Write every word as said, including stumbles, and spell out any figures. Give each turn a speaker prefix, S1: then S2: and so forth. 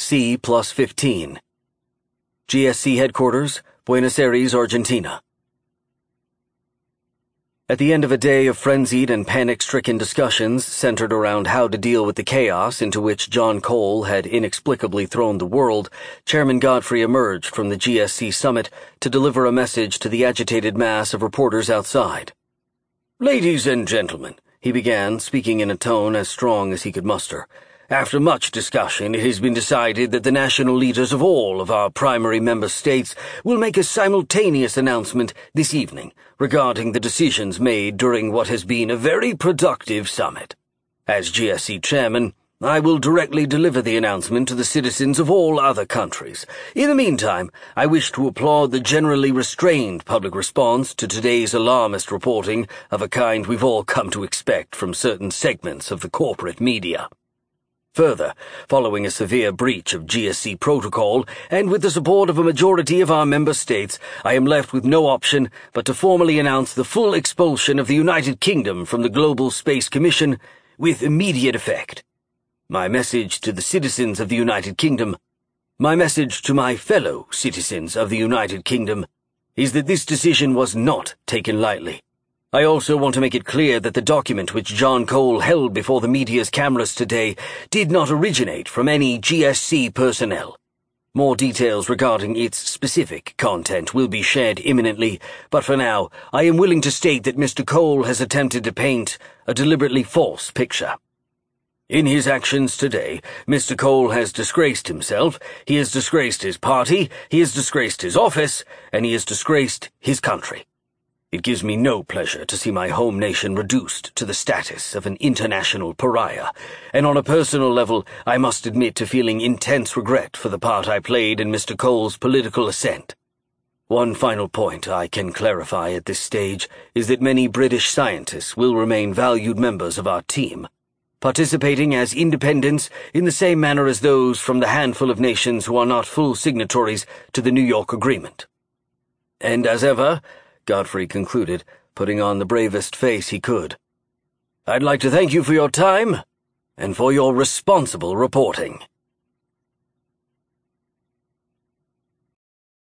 S1: C plus fifteen. G S C Headquarters, Buenos Aires, Argentina. At the end of a day of frenzied and panic-stricken discussions centered around how to deal with the chaos into which John Cole had inexplicably thrown the world, Chairman Godfrey emerged from the G S C summit to deliver a message to the agitated mass of reporters outside. "Ladies and gentlemen," he began, speaking in a tone as strong as he could muster, "after much discussion, it has been decided that the national leaders of all of our primary member states will make a simultaneous announcement this evening regarding the decisions made during what has been a very productive summit. As G S C chairman, I will directly deliver the announcement to the citizens of all other countries. In the meantime, I wish to applaud the generally restrained public response to today's alarmist reporting of a kind we've all come to expect from certain segments of the corporate media. Further, following a severe breach of G S C protocol, and with the support of a majority of our member states, I am left with no option but to formally announce the full expulsion of the United Kingdom from the Global Space Commission with immediate effect. My message to the citizens of the United Kingdom, my message to my fellow citizens of the United Kingdom, is that this decision was not taken lightly. I also want to make it clear that the document which John Cole held before the media's cameras today did not originate from any G S C personnel. More details regarding its specific content will be shared imminently, but for now, I am willing to state that Mister Cole has attempted to paint a deliberately false picture. In his actions today, Mister Cole has disgraced himself, he has disgraced his party, he has disgraced his office, and he has disgraced his country. It gives me no pleasure to see my home nation reduced to the status of an international pariah, and on a personal level, I must admit to feeling intense regret for the part I played in Mister Cole's political ascent. One final point I can clarify at this stage is that many British scientists will remain valued members of our team, participating as independents in the same manner as those from the handful of nations who are not full signatories to the New York Agreement. And as ever, Godfrey concluded, putting on the bravest face he could, I'd like to thank you for your time and for your responsible reporting.